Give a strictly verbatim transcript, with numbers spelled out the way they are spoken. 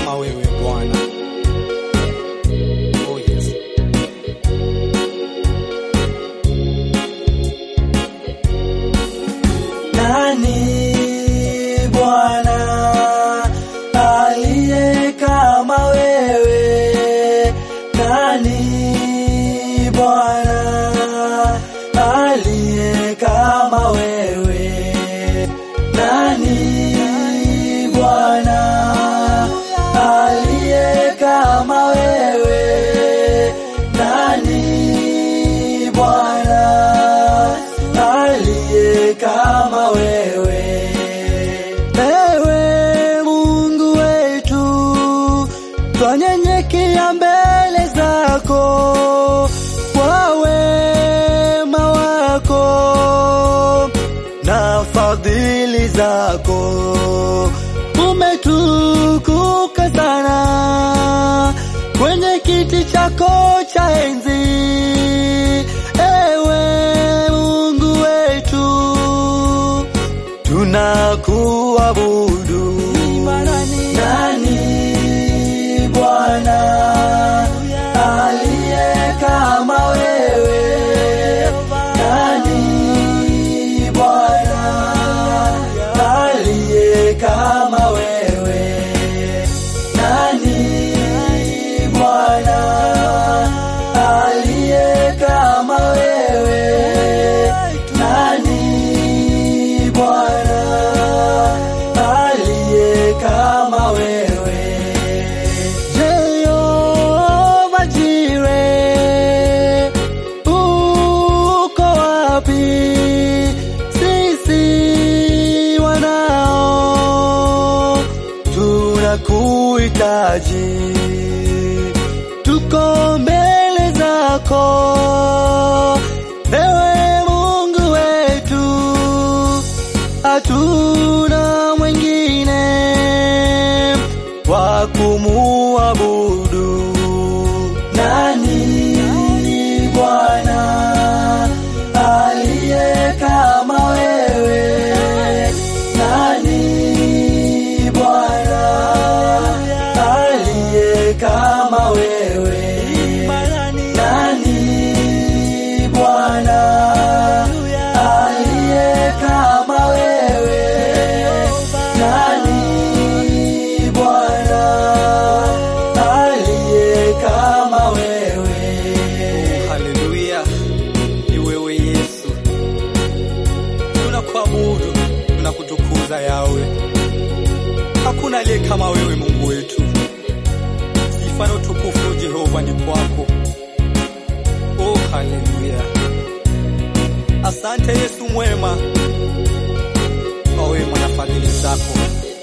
kama wewe Bwana. Oh yes. Nani Bwana aliye kama wewe? Nani Bwana aliye kama wewe? Nani Bwana aliye kama wewe? Nani Bwana aliye kama wewe? Ewe Mungu wetu, twanyenyekea mbele zako kwa wema wako na fadhili zako. Umetukuka sana kwenye kiti chako cha enzi. Ewe Mungu wetu, tunakuabudu. Nani Bwana aliye kama wewe? Nani Bwana aliye kama wewe? Nani Bwana aliye kama wewe? Nani Bwana aliye kama wewe? Jehova Jireh, uko wapi? Sisi wanao tunakuhitaji, tuko mbele zako. Ewe Mungu wetu, hatuna mwingine wa kumuabudu. Nani Bwana aliye kama wewe? Nani Bwana aliye kama wewe? Nani Bwana aliye kama wewe? Nani Bwana aliye kama wewe? Haleluya. Ni wewe Yesu. Tunakuabudu, tunakutukuza Yawe. Hakuna aliye kama wewe Mungu wetu. Sifa na utukufu Jehova ni kwako. Oh haleluya. Asante Yesu mwema kwa wema na fadhili zako.